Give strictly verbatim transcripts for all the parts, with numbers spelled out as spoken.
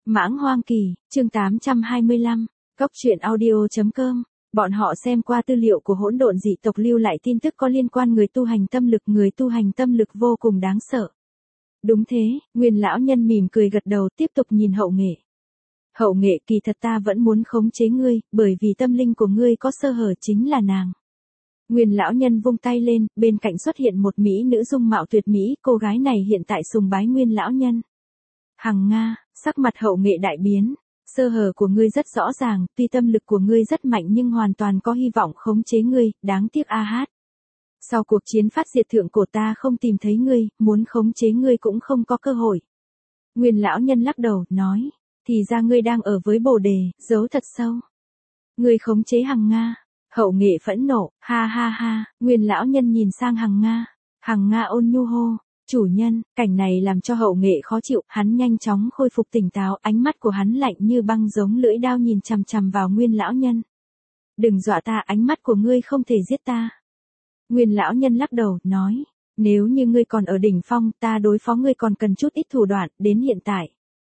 Mãng Hoang Kỳ, chương tám trăm hai mươi lăm, Cốc truyện audio chấm com. Bọn họ xem qua tư liệu của hỗn độn dị tộc lưu lại tin tức có liên quan người tu hành tâm lực, người tu hành tâm lực vô cùng đáng sợ. Đúng thế, Nguyên lão nhân mỉm cười gật đầu, tiếp tục nhìn Hậu Nghệ. Hậu Nghệ, kỳ thật ta vẫn muốn khống chế ngươi, bởi vì tâm linh của ngươi có sơ hở, chính là nàng. Nguyên lão nhân vung tay lên, bên cạnh xuất hiện một mỹ nữ dung mạo tuyệt mỹ, cô gái này hiện tại sùng bái Nguyên lão nhân. Hằng Nga, sắc mặt Hậu Nghệ đại biến, sơ hở của ngươi rất rõ ràng, tuy tâm lực của ngươi rất mạnh nhưng hoàn toàn có hy vọng khống chế ngươi, đáng tiếc a hát. Sau cuộc chiến phát diệt thượng cổ ta không tìm thấy ngươi, muốn khống chế ngươi cũng không có cơ hội. Nguyên lão nhân lắc đầu, nói, thì ra ngươi đang ở với Bồ Đề, giấu thật sâu. Ngươi khống chế Hằng Nga. Hậu Nghệ phẫn nộ, ha ha ha, Nguyên lão nhân nhìn sang Hằng Nga. Hằng Nga ôn nhu hô, chủ nhân, cảnh này làm cho Hậu Nghệ khó chịu, hắn nhanh chóng khôi phục tỉnh táo, ánh mắt của hắn lạnh như băng giống lưỡi đao nhìn chằm chằm vào Nguyên lão nhân. Đừng dọa ta, ánh mắt của ngươi không thể giết ta. Nguyên lão nhân lắc đầu, nói, nếu như ngươi còn ở đỉnh phong, ta đối phó ngươi còn cần chút ít thủ đoạn, đến hiện tại.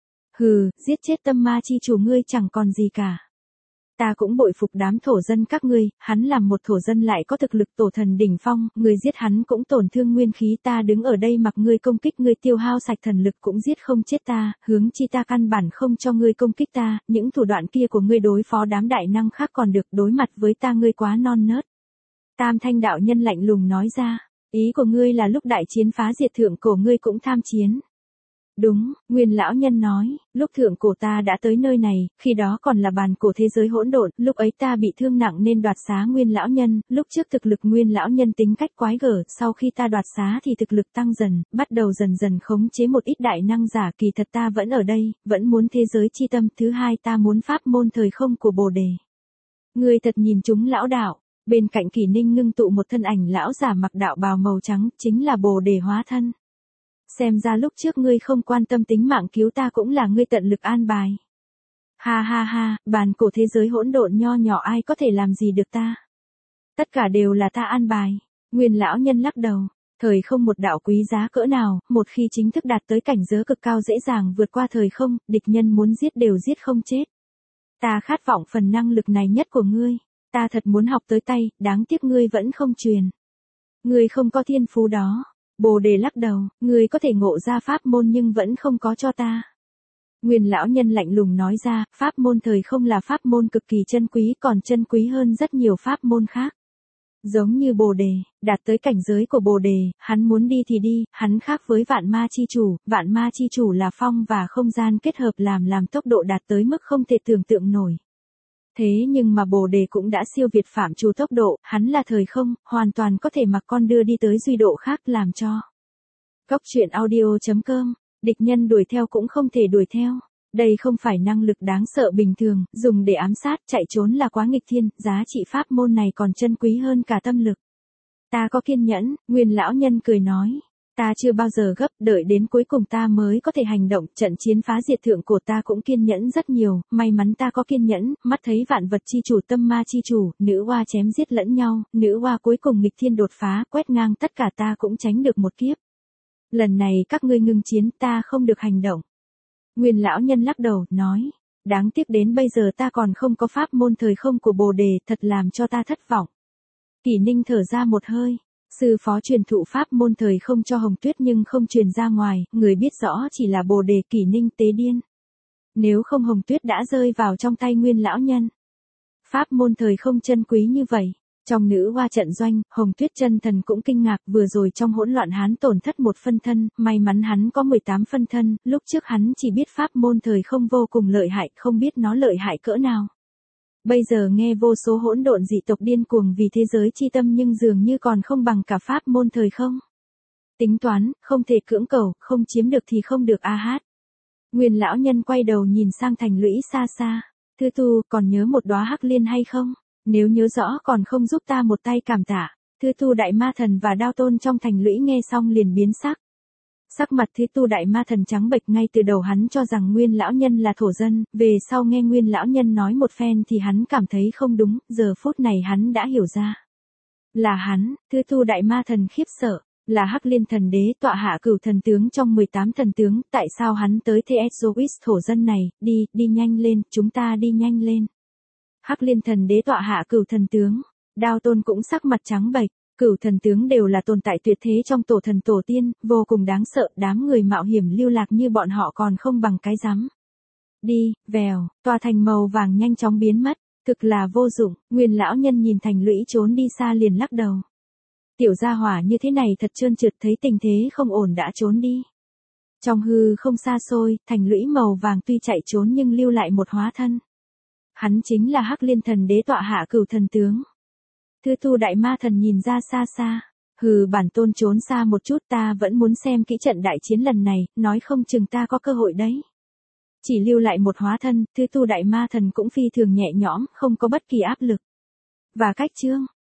Hừ, giết chết tâm ma chi chủ ngươi chẳng còn gì cả. Ta cũng bội phục đám thổ dân các ngươi, hắn làm một thổ dân lại có thực lực tổ thần đỉnh phong, ngươi giết hắn cũng tổn thương nguyên khí, ta đứng ở đây mặc ngươi công kích, ngươi tiêu hao sạch thần lực cũng giết không chết ta, hướng chi ta căn bản không cho ngươi công kích ta, những thủ đoạn kia của ngươi đối phó đám đại năng khác còn được, đối mặt với ta ngươi quá non nớt. Tam Thanh đạo nhân lạnh lùng nói ra, ý của ngươi là lúc đại chiến phá diệt thượng cổ ngươi cũng tham chiến. Đúng, Nguyên lão nhân nói, lúc thượng cổ ta đã tới nơi này, khi đó còn là bàn cổ thế giới hỗn độn, lúc ấy ta bị thương nặng nên đoạt xá Nguyên lão nhân, lúc trước thực lực Nguyên lão nhân tính cách quái gở, sau khi ta đoạt xá thì thực lực tăng dần, bắt đầu dần dần khống chế một ít đại năng giả, kỳ thật ta vẫn ở đây, vẫn muốn thế giới chi tâm, thứ hai ta muốn pháp môn thời không của Bồ Đề. Ngươi thật nhìn chúng lão đạo. Bên cạnh Kỷ Ninh ngưng tụ một thân ảnh lão giả mặc đạo bào màu trắng, chính là Bồ Đề hóa thân. Xem ra lúc trước ngươi không quan tâm tính mạng cứu ta cũng là ngươi tận lực an bài. Ha ha ha, bàn cổ thế giới hỗn độn nho nhỏ ai có thể làm gì được ta. Tất cả đều là ta an bài. Nguyên lão nhân lắc đầu, thời không một đạo quý giá cỡ nào, một khi chính thức đạt tới cảnh giới cực cao dễ dàng vượt qua thời không, địch nhân muốn giết đều giết không chết. Ta khát vọng phần năng lực này nhất của ngươi. Ta thật muốn học tới tay, đáng tiếc ngươi vẫn không truyền. Ngươi không có thiên phú đó. Bồ Đề lắc đầu, ngươi có thể ngộ ra pháp môn nhưng vẫn không có cho ta. Nguyên lão nhân lạnh lùng nói ra, pháp môn thời không là pháp môn cực kỳ chân quý, còn chân quý hơn rất nhiều pháp môn khác. Giống như Bồ Đề, đạt tới cảnh giới của Bồ Đề, hắn muốn đi thì đi, hắn khác với vạn ma chi chủ, vạn ma chi chủ là phong và không gian kết hợp làm làm tốc độ đạt tới mức không thể tưởng tượng nổi. Thế nhưng mà Bồ Đề cũng đã siêu việt phạm trù tốc độ, hắn là thời không, hoàn toàn có thể mặc con đưa đi tới duy độ khác làm cho. Cốc truyện audio chấm com, địch nhân đuổi theo cũng không thể đuổi theo. Đây không phải năng lực đáng sợ bình thường, dùng để ám sát, chạy trốn là quá nghịch thiên, giá trị pháp môn này còn chân quý hơn cả tâm lực. Ta có kiên nhẫn, Nguyên lão nhân cười nói. Ta chưa bao giờ gấp, đợi đến cuối cùng ta mới có thể hành động, trận chiến phá diệt thượng cổ ta cũng kiên nhẫn rất nhiều, may mắn ta có kiên nhẫn, mắt thấy vạn vật chi chủ tâm ma chi chủ, nữ oa chém giết lẫn nhau, nữ oa cuối cùng nghịch thiên đột phá, quét ngang tất cả ta cũng tránh được một kiếp. Lần này các ngươi ngưng chiến ta không được hành động. Nguyên lão nhân lắc đầu, nói, đáng tiếc đến bây giờ ta còn không có pháp môn thời không của Bồ Đề, thật làm cho ta thất vọng. Kỷ Ninh thở ra một hơi. Sư phó truyền thụ pháp môn thời không cho Hồng Tuyết nhưng không truyền ra ngoài, người biết rõ chỉ là Bồ Đề, Kỷ Ninh tế điên. Nếu không Hồng Tuyết đã rơi vào trong tay Nguyên lão nhân. Pháp môn thời không chân quý như vậy. Trong nữ hoa trận doanh, Hồng Tuyết chân thần cũng kinh ngạc, vừa rồi trong hỗn loạn hắn tổn thất một phân thân, may mắn hắn có mười tám phân thân, lúc trước hắn chỉ biết pháp môn thời không vô cùng lợi hại, không biết nó lợi hại cỡ nào. Bây giờ nghe vô số hỗn độn dị tộc điên cuồng vì thế giới chi tâm nhưng dường như còn không bằng cả pháp môn thời không. Tính toán, không thể cưỡng cầu, không chiếm được thì không được a hát. Nguyên lão nhân quay đầu nhìn sang thành lũy xa xa. Thư Tu, còn nhớ một đóa hắc liên hay không? Nếu nhớ rõ còn không giúp ta một tay cảm tạ. Thư Tu đại ma thần và đao tôn trong thành lũy nghe xong liền biến sắc. Sắc mặt Thư Tu đại ma thần trắng bệch, ngay từ đầu hắn cho rằng Nguyên lão nhân là thổ dân, về sau nghe Nguyên lão nhân nói một phen thì hắn cảm thấy không đúng, giờ phút này hắn đã hiểu ra. Là hắn, Thư Tu đại ma thần khiếp sợ, Là Hắc Liên thần đế tọa hạ cửu thần tướng trong mười tám thần tướng, tại sao hắn tới Theozois thổ dân này, đi, đi nhanh lên, chúng ta đi nhanh lên. Hắc Liên thần đế tọa hạ cửu thần tướng, Đao Tôn cũng sắc mặt trắng bệch, cửu thần tướng đều là tồn tại tuyệt thế trong tổ thần tổ tiên, vô cùng đáng sợ, đám người mạo hiểm lưu lạc như bọn họ còn không bằng cái rắm. Đi, vèo, tòa thành màu vàng nhanh chóng biến mất, thực là vô dụng, Nguyên lão nhân nhìn thành lũy trốn đi xa liền lắc đầu. Tiểu gia hỏa như thế này thật trơn trượt, thấy tình thế không ổn đã trốn đi. Trong hư không xa xôi, thành lũy màu vàng tuy chạy trốn nhưng lưu lại một hóa thân. Hắn chính là Hắc Liên thần đế tọa hạ cửu thần tướng. Thư Thu đại ma thần nhìn ra xa xa, hừ, bản tôn trốn xa một chút, ta vẫn muốn xem kỹ trận đại chiến lần này, nói không chừng ta có cơ hội đấy. Chỉ lưu lại một hóa thân, Thư Thu đại ma thần cũng phi thường nhẹ nhõm, không có bất kỳ áp lực. Và cách chương